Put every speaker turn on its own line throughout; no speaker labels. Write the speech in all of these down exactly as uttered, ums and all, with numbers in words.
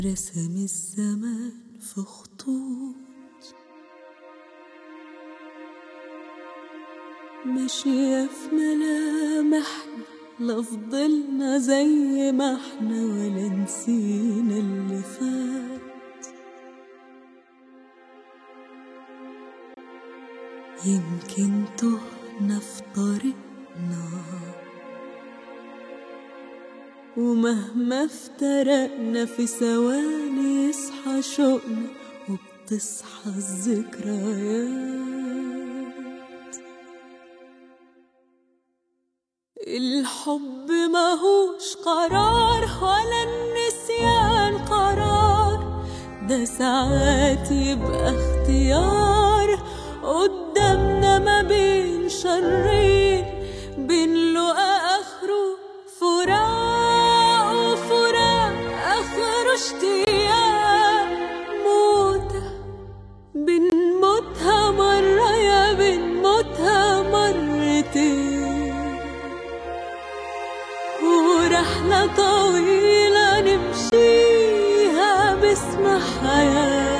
رسم الزمان في خطوط ماشية في ملامحنا، لا فضلنا زي ما احنا ولا نسينا اللي فات. يمكن تهنا في طريقنا ومهما افترقنا في ثواني يصحى شوقنا وبتصحى الذكريات. الحب ماهوش قرار ولا النسيان قرار، ده ساعات يبقى اختيار قدامنا ما بين شرين، بين لقا اخره فراق وفراق اخره اشتياق. موتة بنموتها مرة يا بنموتها مرتين، ورحلة طويلة نمشيها باسم حياة.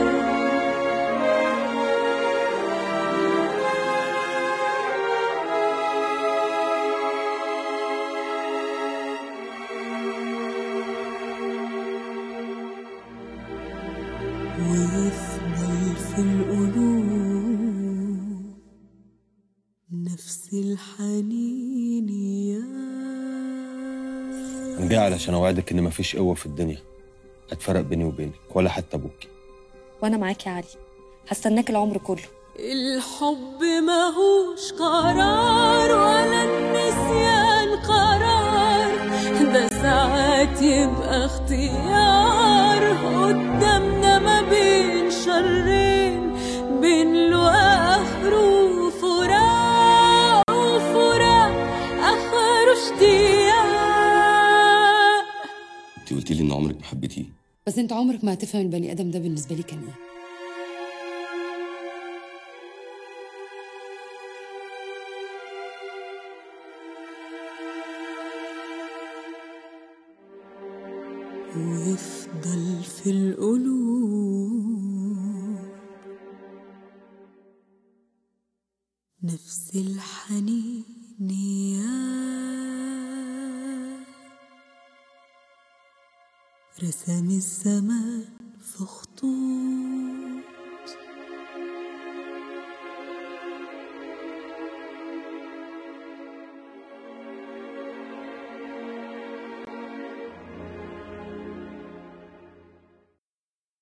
ويفضل في القلوب نفس الحنين يا.
أنا جاي علشان أوعدك إن مفيش قوة في الدنيا هتفرق بيني وبينك ولا حتى أبوكي.
وأنا معاك يا علي، هستناك العمر كله.
الحب ماهوش قرار ولا النسيان قرار، ده ساعات يبقى اختيار قدامنا ما بين شرين، بين لقا اخره فراق وفراق اخره اشتياق.
أنت قلتي لي إن عمرك ما حبيتيه،
بس أنت عمرك ما هتفهم البني آدم ده بالنسبة لي كان إيه.
ويفضل في القلوب نفس الحنين يا. رسم الزمان في خطوط